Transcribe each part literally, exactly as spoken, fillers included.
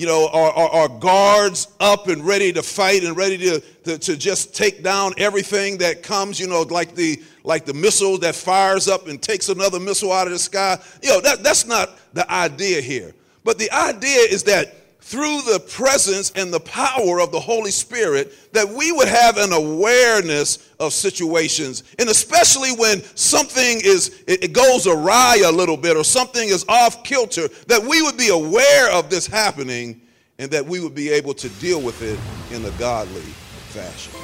you know, are, are, are guards up and ready to fight and ready to, to, to just take down everything that comes, you know, like the like the missile that fires up and takes another missile out of the sky. You know, that, that's not the idea here. But the idea is that through the presence and the power of the Holy Spirit, that we would have an awareness of situations, and especially when something is, it, it goes awry a little bit or something is off kilter, that we would be aware of this happening and that we would be able to deal with it in a godly fashion.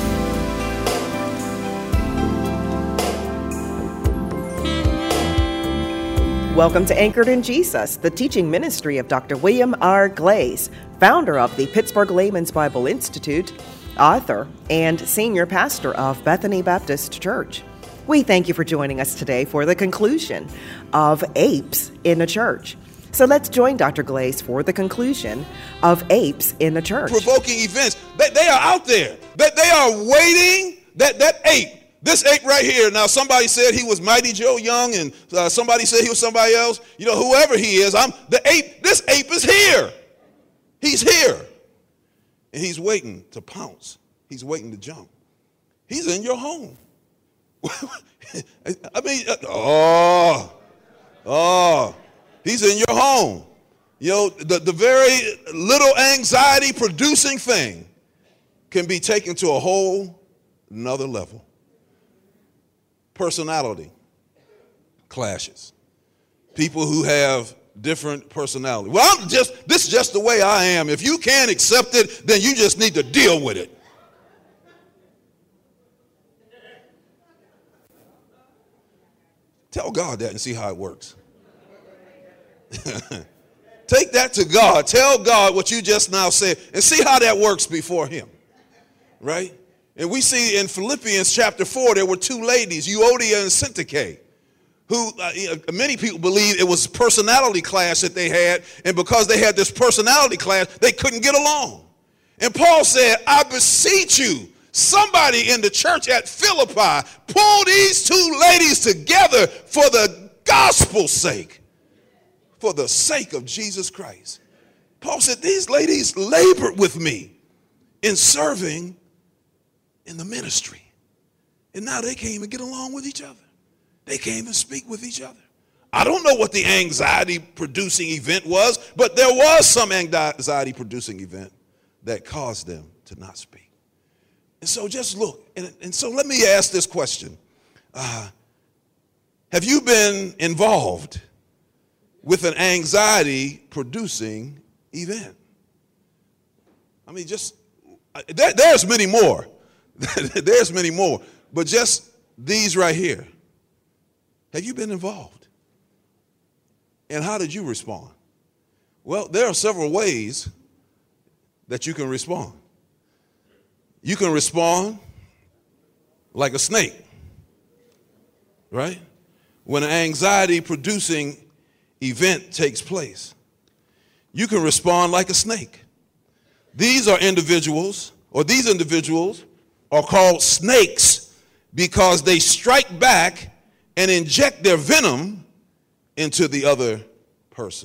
Welcome to Anchored in Jesus, the teaching ministry of Doctor William R. Glaze, founder of the Pittsburgh Layman's Bible Institute, author, and senior pastor of Bethany Baptist Church. We thank you for joining us today for the conclusion of Apes in a Church. So let's join Doctor Glaze for the conclusion of Apes in a Church. Provoking events, they, they are out there. They, they are waiting, that, that ape. This ape right here, now somebody said he was Mighty Joe Young, and uh, somebody said he was somebody else. You know, whoever he is, I'm the ape. This ape is here. He's here. And he's waiting to pounce. He's waiting to jump. He's in your home. I mean, oh, oh, he's in your home. You know, the, the very little anxiety producing thing can be taken to a whole another level. Personality clashes. People who have different personality. Well, I'm just, this is just the way I am. If you can't accept it, then you just need to deal with it. Tell God that and see how it works. Take that to God. Tell God what you just now said and see how that works before him. Right? And we see in Philippians chapter four, there were two ladies, Euodia and Syntyche, who uh, many people believe it was personality clash that they had. And because they had this personality clash, they couldn't get along. And Paul said, I beseech you, somebody in the church at Philippi, pull these two ladies together for the gospel's sake, for the sake of Jesus Christ. Paul said, these ladies labored with me in serving in the ministry. And now they can't even get along with each other. They can't even speak with each other. I don't know what the anxiety producing event was, but there was some anxiety producing event that caused them to not speak. And so just look, and, and so let me ask this question. Uh, have you been involved with an anxiety producing event? I mean, just, there, there's many more. There's many more, but just these right here. Have you been involved? And how did you respond? Well, there are several ways that you can respond. You can respond like a snake, right? When an anxiety-producing event takes place, you can respond like a snake. These are individuals, or these individuals are called snakes because they strike back and inject their venom into the other person.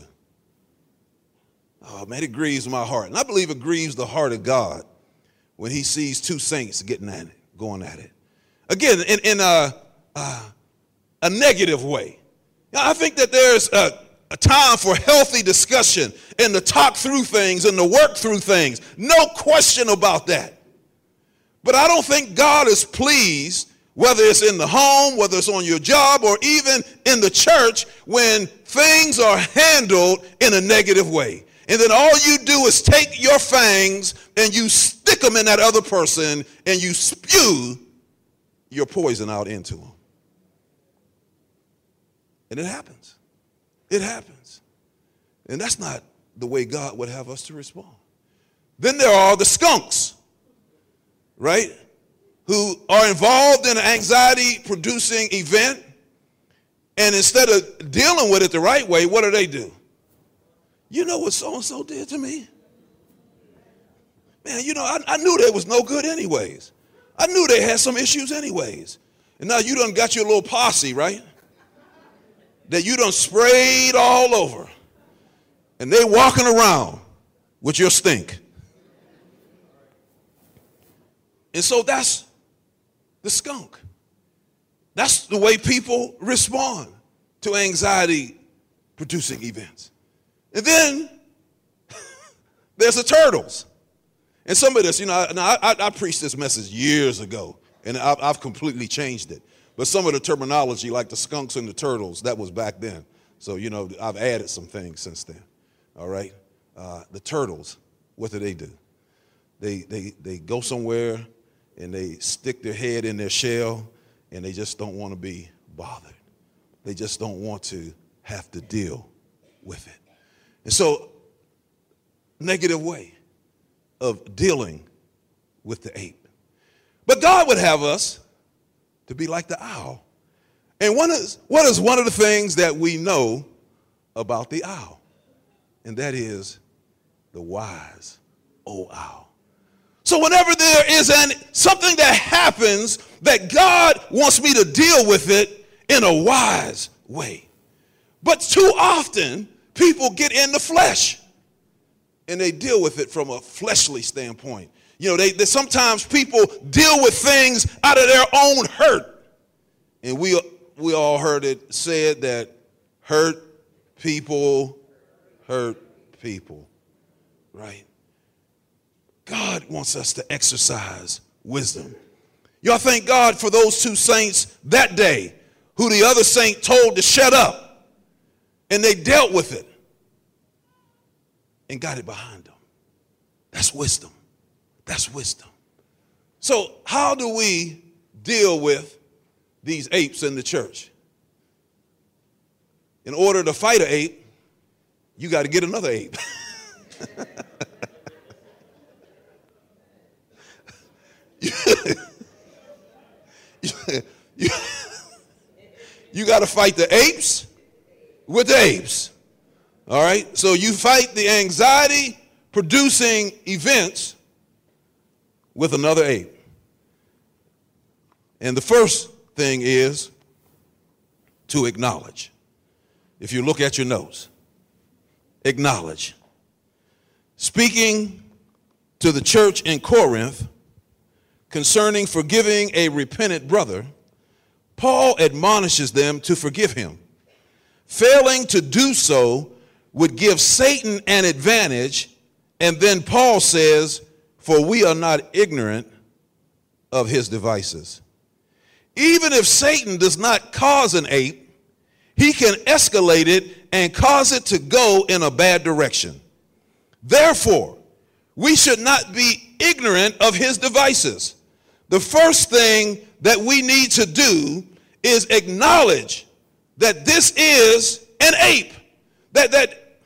Oh, man, it grieves my heart. And I believe it grieves the heart of God when he sees two saints getting at it, going at it. Again, in, in a, uh, a negative way. Now, I think that there's a, a time for healthy discussion and to talk through things and to work through things. No question about that. But I don't think God is pleased, whether it's in the home, whether it's on your job, or even in the church, when things are handled in a negative way. And then all you do is take your fangs and you stick them in that other person and you spew your poison out into them. And it happens. It happens. And that's not the way God would have us to respond. Then there are the skunks, right, who are involved in an anxiety-producing event, and instead of dealing with it the right way, what do they do? You know what so-and-so did to me? Man, you know, I, I knew they was no good anyways. I knew they had some issues anyways. And now you done got your little posse, right? That you done sprayed all over. And they walking around with your stink. And so that's the skunk. That's the way people respond to anxiety-producing events. And then there's the turtles. And some of this, you know, I, I, I preached this message years ago, and I've, I've completely changed it. But some of the terminology, like the skunks and the turtles, that was back then. So, you know, I've added some things since then. All right? Uh, the turtles, what do they do? They, they, they go somewhere, and they stick their head in their shell, and they just don't want to be bothered. They just don't want to have to deal with it. And so, negative way of dealing with the ape. But God would have us to be like the owl. And one is, what is one of the things that we know about the owl? And that is the wise old owl. So whenever there is an, something that happens that God wants me to deal with it in a wise way. But too often, people get in the flesh and they deal with it from a fleshly standpoint. You know, they, they sometimes people deal with things out of their own hurt. And we, we all heard it said that hurt people hurt people, right? God wants us to exercise wisdom. Y'all thank God for those two saints that day who the other saint told to shut up, and they dealt with it and got it behind them. That's wisdom. That's wisdom. So how do we deal with these apes in the church? In order to fight an ape, you got to get another ape. you you, you got to fight the apes with the apes. All right? So you fight the anxiety producing events with another ape. And the first thing is to acknowledge. If you look at your notes, acknowledge. Speaking to the church in Corinth concerning forgiving a repentant brother, Paul admonishes them to forgive him. Failing to do so would give Satan an advantage, and then Paul says, for we are not ignorant of his devices. Even if Satan does not cause an ape, he can escalate it and cause it to go in a bad direction. Therefore, we should not be ignorant of his devices. The first thing that we need to do is acknowledge that this is an ape. That, that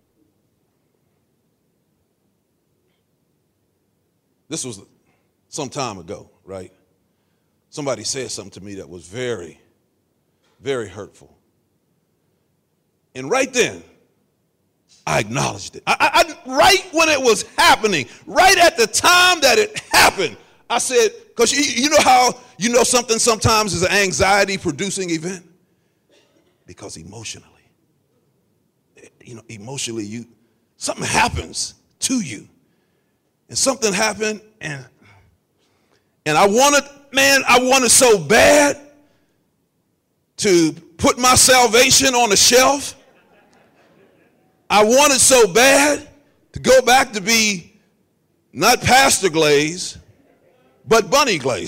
this was some time ago, right? Somebody said something to me that was very, very hurtful. And right then, I acknowledged it. I, I, right when it was happening, right at the time that it happened, I said, because you, you know how you know something sometimes is an anxiety-producing event? Because emotionally, you know, emotionally, you something happens to you. And something happened, and, and I wanted, man, I wanted so bad to put my salvation on the shelf. I wanted so bad to go back to be not Pastor Glaze, but Bunny Glaze.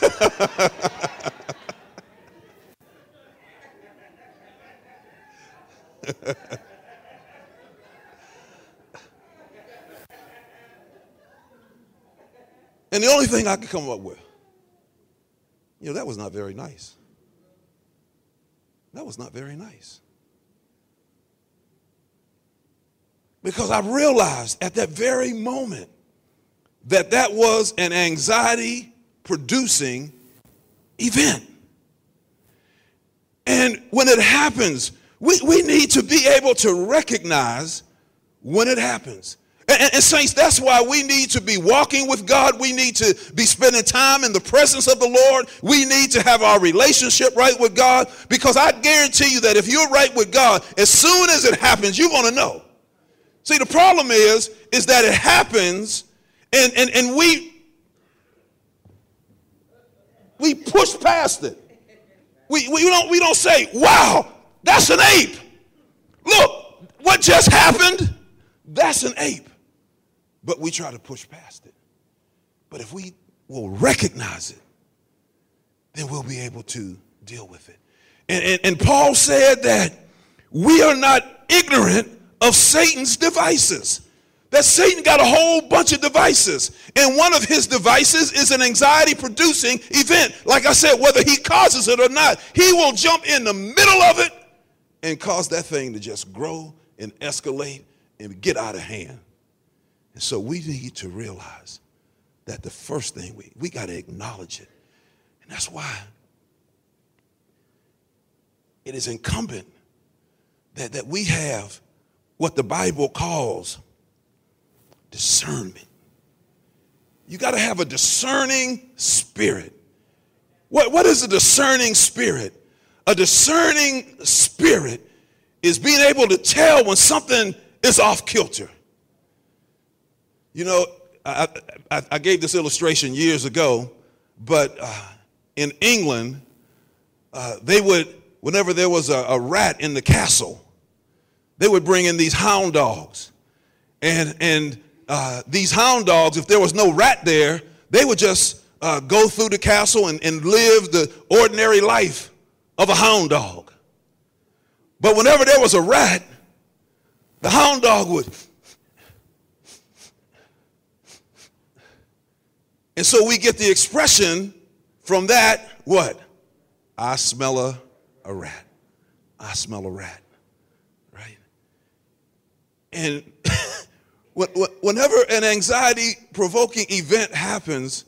And the only thing I could come up with, you know, that was not very nice. That was not very nice. Because I realized at that very moment that that was an anxiety-producing event. And when it happens, we, we need to be able to recognize when it happens. And, and, and saints, that's why we need to be walking with God. We need to be spending time in the presence of the Lord. We need to have our relationship right with God, because I guarantee you that if you're right with God, as soon as it happens, you're going to know. See, the problem is, is that it happens and, and, and we, we push past it. We, we, don't, we don't say, wow, that's an ape. Look, what just happened? That's an ape. But we try to push past it. But if we will recognize it, then we'll be able to deal with it. And, and, and Paul said that we are not ignorant of Satan's devices. That Satan got a whole bunch of devices. And one of his devices is an anxiety-producing event. Like I said, whether he causes it or not, he will jump in the middle of it and cause that thing to just grow and escalate and get out of hand. And so we need to realize that the first thing, we, we got to acknowledge it. And that's why it is incumbent that, that we have what the Bible calls discernment. You got to have a discerning spirit. What, what is a discerning spirit? A discerning spirit is being able to tell when something is off kilter. You know, I, I, I gave this illustration years ago, but uh, in England, uh, they would, whenever there was a, a rat in the castle, they would bring in these hound dogs. And, and uh, these hound dogs, if there was no rat there, they would just uh, go through the castle and, and live the ordinary life of a hound dog. But whenever there was a rat, the hound dog would. And so we get the expression from that, what? I smell a, a rat. I smell a rat, right? And whenever an anxiety-provoking event happens,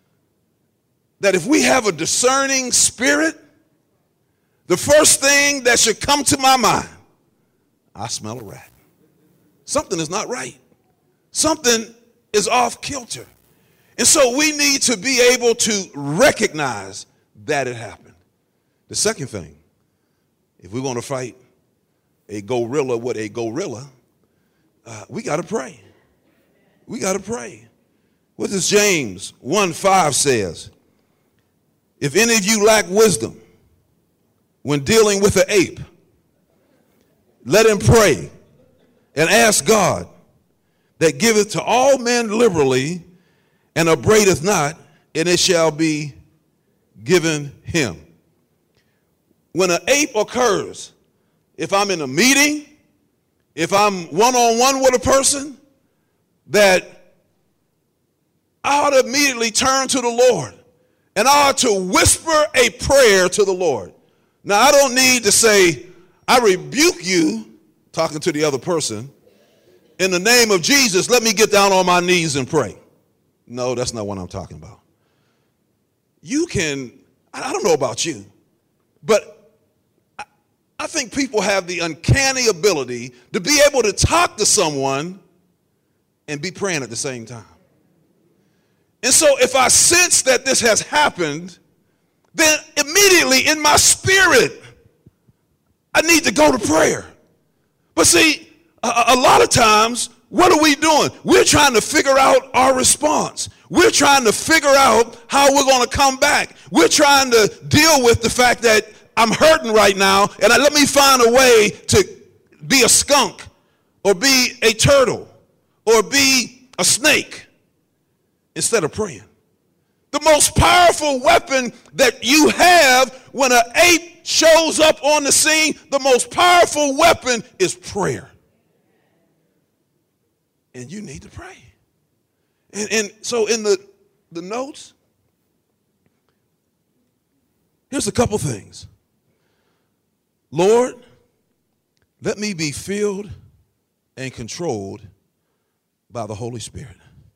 that if we have a discerning spirit, the first thing that should come to my mind, I smell a rat. Something is not right. Something is off kilter. And so we need to be able to recognize that it happened. The second thing, if we want to fight a gorilla with a gorilla, uh, we got to pray. We got to pray. What does James one five says? If any of you lack wisdom when dealing with an ape, let him pray and ask God that giveth to all men liberally and upbraideth not, and it shall be given him. When an ape occurs, if I'm in a meeting, if I'm one-on-one with a person, that I ought to immediately turn to the Lord, and I ought to whisper a prayer to the Lord. Now, I don't need to say, I rebuke you, talking to the other person, in the name of Jesus, let me get down on my knees and pray. No, that's not what I'm talking about. You can, I don't know about you, but I, I think people have the uncanny ability to be able to talk to someone and be praying at the same time. And so if I sense that this has happened, then immediately in my spirit, I need to go to prayer. But see, a, a lot of times, what are we doing? We're trying to figure out our response. We're trying to figure out how we're going to come back. We're trying to deal with the fact that I'm hurting right now, and I, let me find a way to be a skunk or be a turtle or be a snake instead of praying. The most powerful weapon that you have when an ape shows up on the scene, the most powerful weapon is prayer. And you need to pray. And, and so in the, the notes, here's a couple things. Lord, let me be filled and controlled by the Holy Spirit.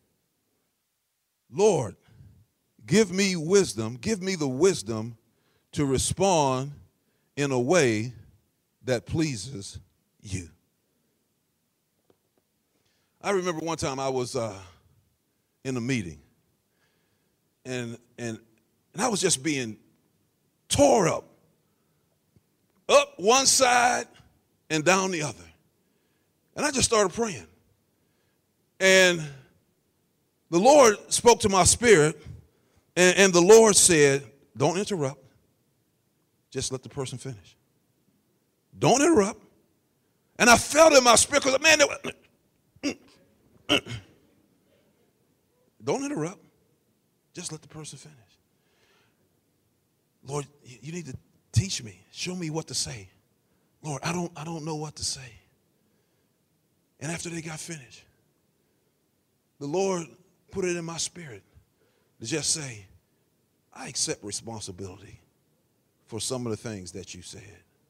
Lord, give me wisdom, give me the wisdom to respond in a way that pleases you. I remember one time I was uh, in a meeting, and, and, and I was just being tore up, up one side and down the other. And I just started praying. And the Lord spoke to my spirit, and, and the Lord said, don't interrupt. Just let the person finish. Don't interrupt. And I felt in my spirit, because, man, was, don't interrupt. Just let the person finish. Lord, you need to teach me. Show me what to say. Lord, I don't, I don't know what to say. And after they got finished, the Lord put it in my spirit to just say, I accept responsibility for some of the things that you said.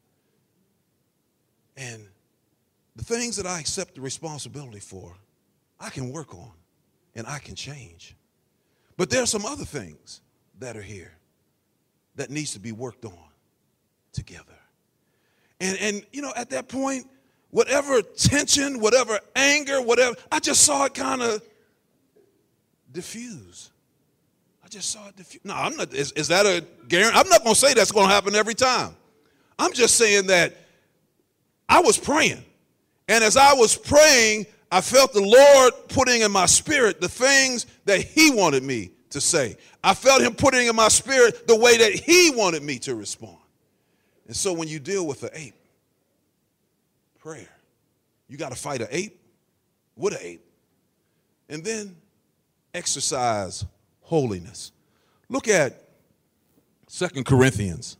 And the things that I accept the responsibility for, I can work on and I can change. But there are some other things that are here that needs to be worked on together. And, and you know, at that point, whatever tension, whatever anger, whatever, I just saw it kind of diffuse. I just saw it diffuse. No, I'm not, is, is that a guarantee? I'm not going to say that's going to happen every time. I'm just saying that I was praying. And as I was praying, I felt the Lord putting in my spirit the things that he wanted me to say. I felt him putting in my spirit the way that he wanted me to respond. And so when you deal with an ape, prayer, you got to fight an ape with an ape. And then exercise holiness. Look at Second Corinthians.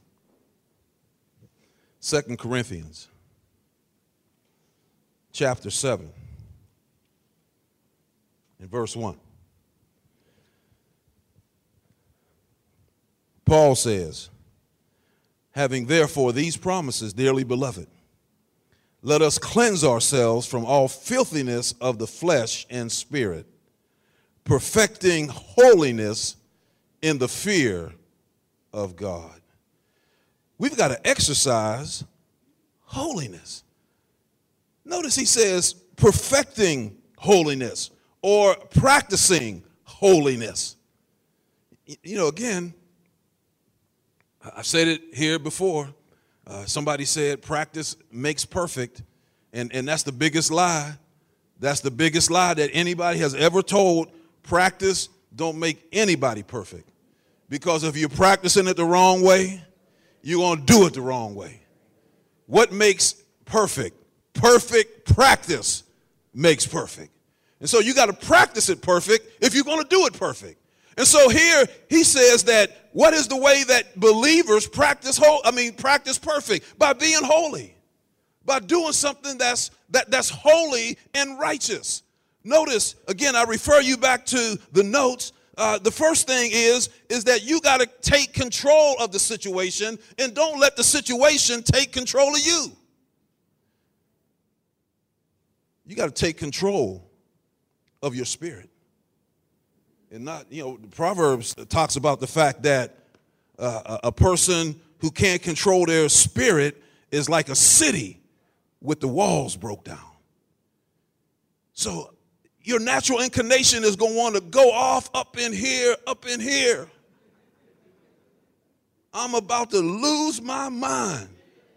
Second Corinthians chapter seven and verse one. Paul says, having therefore these promises, dearly beloved, let us cleanse ourselves from all filthiness of the flesh and spirit, perfecting holiness in the fear of God. We've got to exercise holiness. Notice he says perfecting holiness or practicing holiness. You know, again, I've said it here before. Uh, somebody said practice makes perfect, and, and that's the biggest lie. That's the biggest lie that anybody has ever told. Practice don't make anybody perfect, because if you're practicing it the wrong way, you're going to do it the wrong way. What makes perfect? Perfect practice makes perfect. And so you got to practice it perfect if you're going to do it perfect. And so here he says that what is the way that believers practice whole, I mean practice perfect? By being holy. By doing something that's that, that's holy and righteous. Notice, again, I refer you back to the notes. Uh, the first thing is, is that you got to take control of the situation and don't let the situation take control of you. You got to take control of your spirit. And not, you know, Proverbs talks about the fact that uh, a person who can't control their spirit is like a city with the walls broke down. So your natural inclination is going to want to go off up in here, up in here. I'm about to lose my mind.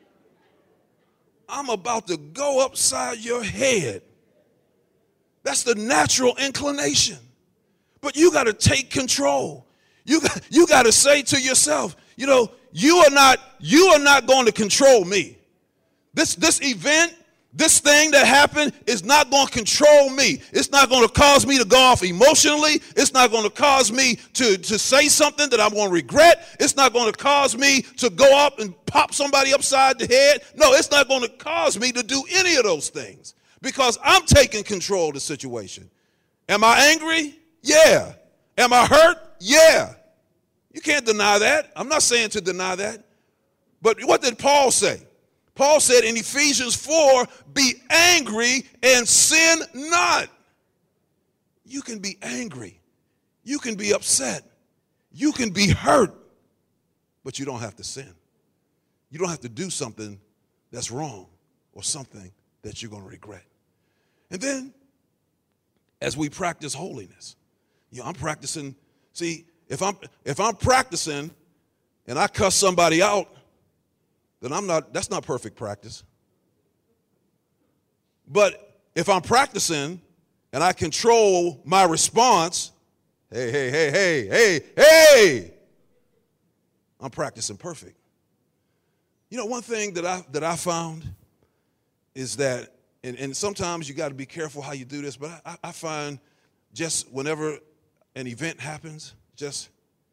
I'm about to go upside your head. That's the natural inclination. But you got to take control. You got, you got to say to yourself, you know, you are not you are not going to control me. This this event, this thing that happened is not going to control me. It's not going to cause me to go off emotionally. It's not going to cause me to, to say something that I'm going to regret. It's not going to cause me to go up and pop somebody upside the head. No, it's not going to cause me to do any of those things because I'm taking control of the situation. Am I angry? Yeah. Am I hurt? Yeah. You can't deny that. I'm not saying to deny that. But what did Paul say? Paul said in Ephesians four, be angry and sin not. You can be angry. You can be upset. You can be hurt. But you don't have to sin. You don't have to do something that's wrong or something that you're going to regret. And then as we practice holiness, you know, I'm practicing. See, if I'm if I'm practicing and I cuss somebody out, then I'm not, that's not perfect practice. But if I'm practicing and I control my response, hey, hey, hey, hey, hey, hey, I'm practicing perfect. You know, one thing that I that I found is that, and, and sometimes you got to be careful how you do this, but I, I find just whenever an event happens, just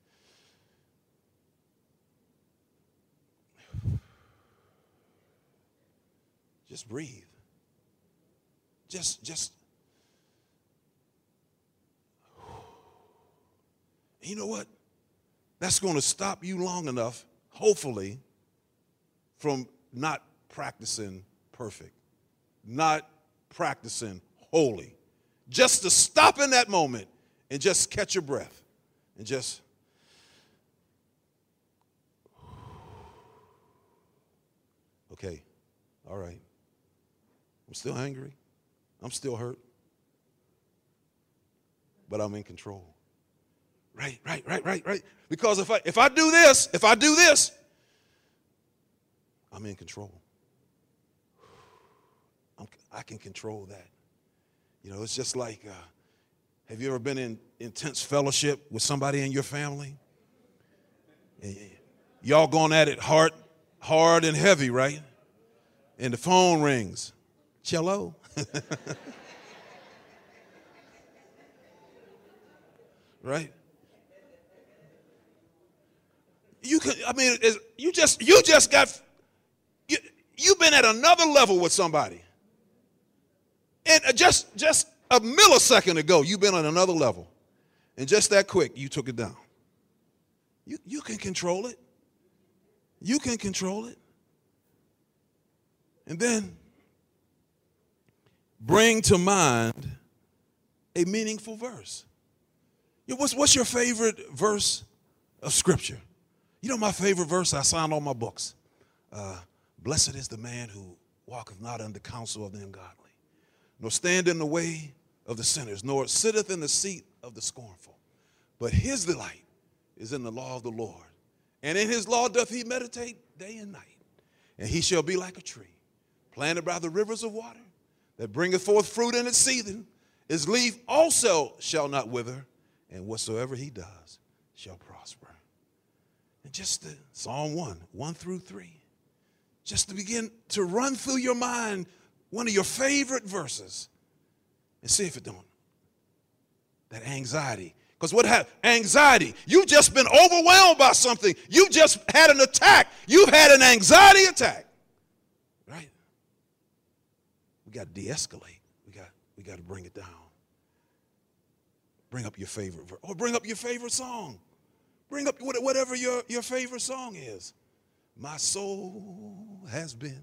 just breathe. Just, just, you know what? That's going to stop you long enough, hopefully, from not practicing perfect, not practicing holy. Just to stop in that moment and just catch your breath and just, okay, all right. I'm still angry. I'm still hurt. But I'm in control. Right, right, right, right, right. Because if I if I do this, if I do this, I'm in control. I'm, I can control that. You know, it's just like, uh, have you ever been in intense fellowship with somebody in your family? And y'all going at it hard, hard and heavy, right? And the phone rings. Cello. Right? You can, I mean, you just, you just got, you, you've been at another level with somebody. And just, just a millisecond ago, you've been on another level. And just that quick, you took it down. You, you can control it. You can control it. And then bring to mind a meaningful verse. What's, what's your favorite verse of Scripture? You know my favorite verse? I signed all my books. Uh, Blessed is the man who walketh not under counsel of the ungodly, nor stand in the way of the sinners, nor sitteth in the seat of the scornful. But his delight is in the law of the Lord. And in his law doth he meditate day and night. And he shall be like a tree planted by the rivers of water, that bringeth forth fruit in its season. His leaf also shall not wither, and whatsoever he does shall prosper. And just the Psalm one, one through three, just to begin to run through your mind one of your favorite verses and see if it don't. That anxiety. Because what happened? Anxiety. You've just been overwhelmed by something. You've just had an attack. You've had an anxiety attack. Right? We got to de-escalate. We got, we got to bring it down. Bring up your favorite verse. Or bring up your favorite song. Bring up whatever your, your favorite song is. My soul has been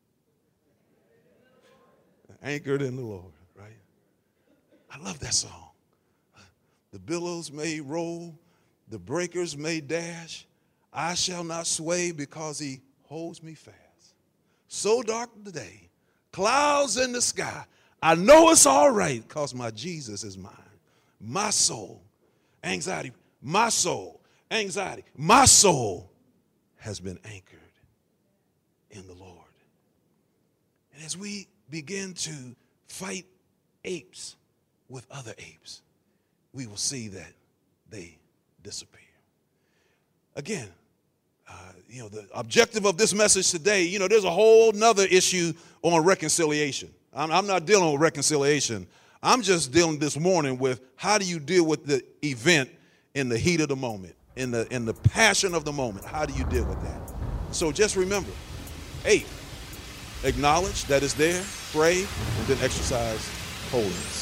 anchored in the Lord, right? I love that song. The billows may roll, the breakers may dash. I shall not sway because he holds me fast. So dark the day, clouds in the sky. I know it's all right because my Jesus is mine. My soul, anxiety, my soul, anxiety, my soul has been anchored in the Lord. And as we begin to fight apes with other apes, we will see that they disappear. Again, uh, you know, the objective of this message today, you know, there's a whole nother issue on reconciliation. I'm, I'm not dealing with reconciliation. I'm just dealing this morning with how do you deal with the event in the heat of the moment, in the in the passion of the moment. How do you deal with that? So just remember, eight, acknowledge that it's there, pray, and then exercise holiness.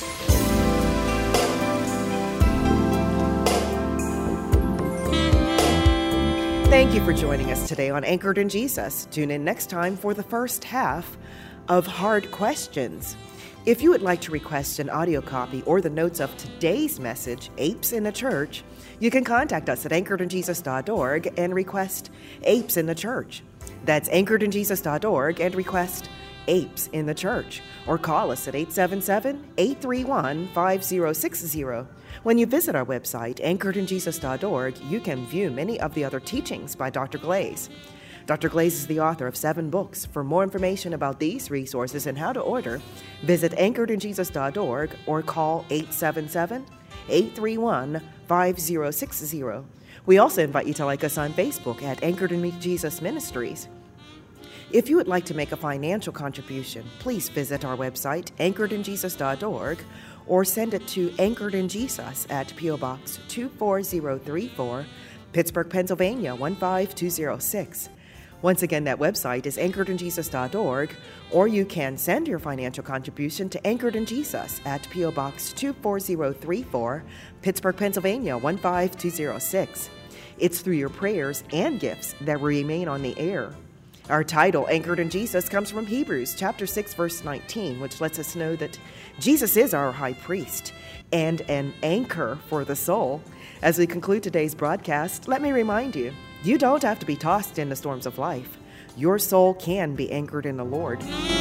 Thank you for joining us today on Anchored in Jesus. Tune in next time for the first half of Hard Questions. If you would like to request an audio copy or the notes of today's message, Apes in the Church, you can contact us at anchored in jesus dot org and request Apes in the Church. That's anchored in jesus dot org and request Apes in the Church. Or call us at eight seven seven, eight three one, five zero six zero. When you visit our website, anchored in jesus dot org, you can view many of the other teachings by Doctor Glaze. Doctor Glaze is the author of seven books. For more information about these resources and how to order, visit anchored in jesus dot org or call eight seven seven, eight three one, five zero six zero. We also invite you to like us on Facebook at Anchored in Jesus Ministries. If you would like to make a financial contribution, please visit our website, anchored in jesus dot org, or send it to Anchored in Jesus at P O Box two four zero three four, Pittsburgh, Pennsylvania one five two zero six. Once again, that website is anchored in jesus dot org, or you can send your financial contribution to Anchored in Jesus at P O Box two four zero three four, Pittsburgh, Pennsylvania one five two zero six. It's through your prayers and gifts that we remain on the air. Our title, Anchored in Jesus, comes from Hebrews chapter six, verse nineteen, which lets us know that Jesus is our high priest and an anchor for the soul. As we conclude today's broadcast, let me remind you, you don't have to be tossed in the storms of life. Your soul can be anchored in the Lord.